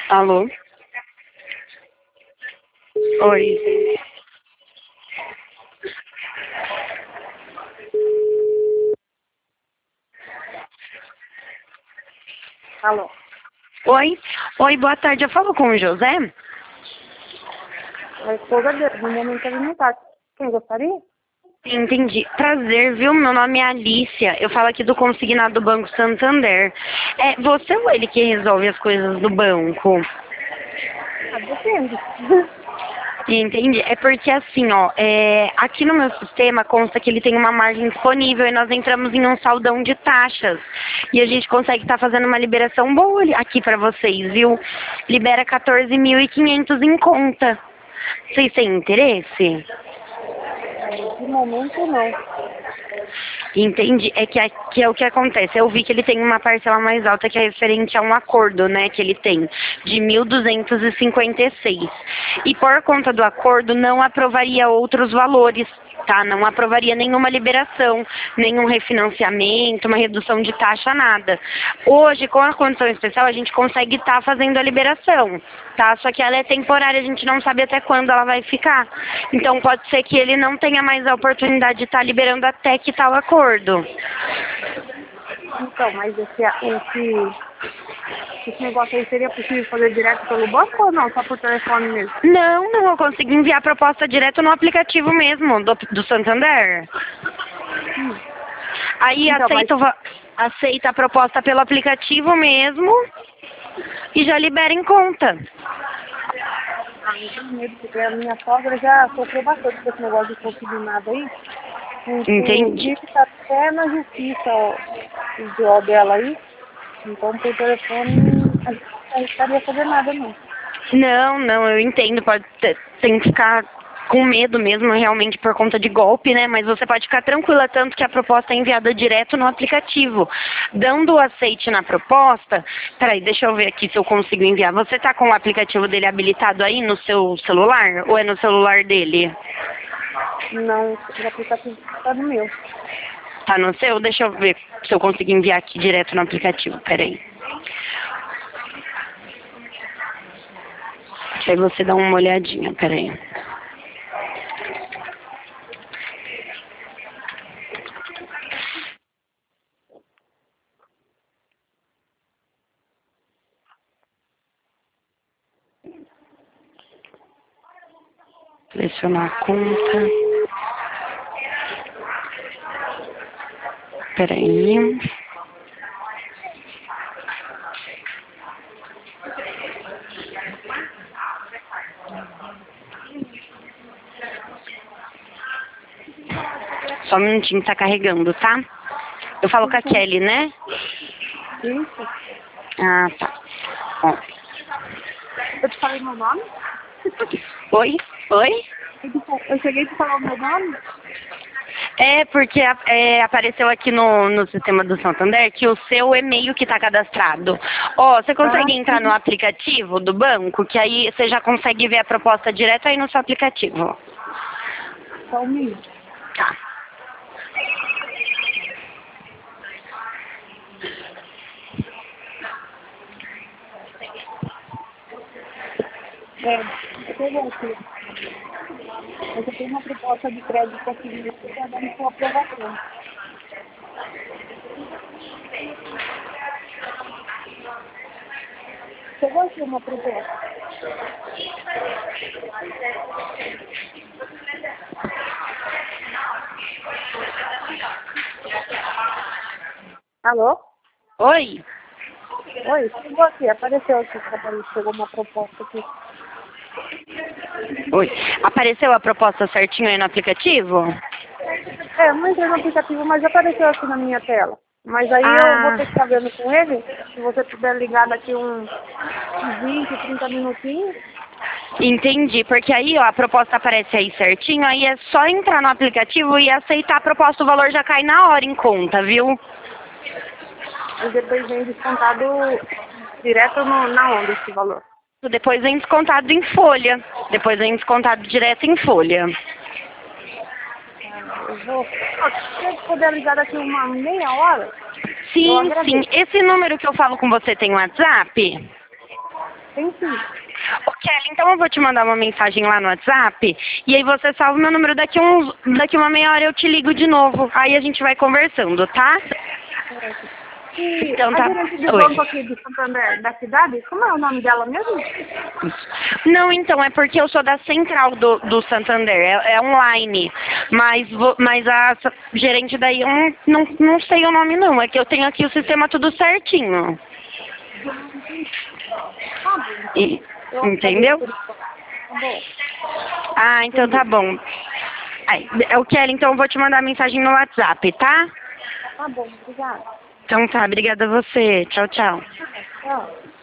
Alô? Oi. Alô? Oi? Oi, boa tarde. Eu falo com o José? A esposa dele, no momento ele não tá. Quem gostaria? Entendi. Prazer, viu? Meu nome é Alicia. Eu falo aqui do consignado do Banco Santander. É você ou ele que resolve as coisas do banco? Ah, depende. Entendi. É porque assim, ó, aqui no meu sistema consta que ele tem uma margem disponível e nós entramos em um saldão de taxas. E a gente consegue estar fazendo uma liberação boa aqui pra vocês, viu? Libera 14.500 em conta. Vocês têm interesse? De momento, não. Entendi. É que aqui é o que acontece. Eu vi que ele tem uma parcela mais alta que é referente a um acordo, né, que ele tem, de 1.256. E por conta do acordo, não aprovaria outros valores, tá? Não aprovaria nenhuma liberação, nenhum refinanciamento, uma redução de taxa, nada. Hoje, com a condição especial, a gente consegue estar fazendo a liberação, tá? Só que ela é temporária, a gente não sabe até quando ela vai ficar. Então, pode ser que ele não tenha mais a oportunidade de estar liberando até que tal acordo. Então, mas esse negócio aí seria possível fazer direto pelo banco ou não? Só por telefone mesmo? Não, não, eu consegui enviar a proposta direto no aplicativo mesmo, do Santander. Aí Então, mas aceita a proposta pelo aplicativo mesmo e já libera em conta. eu tenho medo, porque a minha sogra já sofreu bastante com esse negócio de consignado aí. Entendi. Inclusive, tá até na justiça o BO dela aí. Então, por telefone, a gente não arriscaria fazer nada, não. Não, não, eu entendo, tem que ficar com medo mesmo, realmente por conta de golpe, né? Mas você pode ficar tranquila, tanto que a proposta é enviada direto no aplicativo. Dando o aceite na proposta, peraí, deixa eu ver aqui se eu consigo enviar. Você tá com o aplicativo dele habilitado aí no seu celular? Ou é no celular dele? Não, o aplicativo tá no meu. Tá no seu? Deixa eu ver se eu consigo enviar aqui direto no aplicativo, peraí. Aí você dá uma olhadinha, peraí. Selecionar a conta. Peraí. Só um minutinho, tá carregando, tá? Eu falo com a Kelly, né? Isso. Ah, tá. Ó. Eu te falei meu nome? Oi? Oi? Eu cheguei a te falar o meu nome? É, porque apareceu aqui no sistema do Santander que o seu e-mail que tá cadastrado. Ó, você consegue entrar no Sim. aplicativo do banco, que aí você já consegue ver a proposta direto aí no seu aplicativo. Só um minuto. Tá. Eu tenho aqui. Eu tenho uma proposta de crédito consignado que está dando sua aprovação. Chegou aqui uma proposta. Alô? Oi? Oi, chegou aqui, apareceu aqui, chegou uma proposta aqui. Oi. Apareceu a proposta certinho aí no aplicativo? Eu não entrei no aplicativo, mas apareceu aqui na minha tela. Mas aí eu vou Ah, ter que estar vendo com ele, se você puder ligar daqui uns 20, 30 minutinhos. entendi. Porque aí, ó, a proposta aparece aí certinho, aí é só entrar no aplicativo e aceitar a proposta, o valor já cai na hora em conta, viu? E depois vem descontado direto na onda esse valor. Depois vem descontado em folha. Depois vem descontado direto em folha. Eu vou. Se você puder ligar daqui uma meia hora, eu Sim, sim. agradeço. Esse número que eu falo com você tem WhatsApp? Tem sim. Ô, Kelly, então eu vou te mandar uma mensagem lá no WhatsApp e aí você salva meu número daqui uma meia hora eu te ligo de novo. Aí a gente vai conversando, tá? E Então a tá. gerente de Oi. banco aqui de Santander, da cidade, como é o nome dela mesmo? Não, então, é porque eu sou da central do Santander, é online. Mas gerente daí eu não sei o nome não, é que eu tenho aqui o sistema tudo certinho. Tá bom, então. E, Eu agradeço entendeu? por isso. Tá bom. Ah, então tá bom. Aí, eu quero, então eu vou te mandar mensagem no WhatsApp, tá? Tá bom, obrigada. Então tá, obrigada a você. Tchau, tchau. Tchau.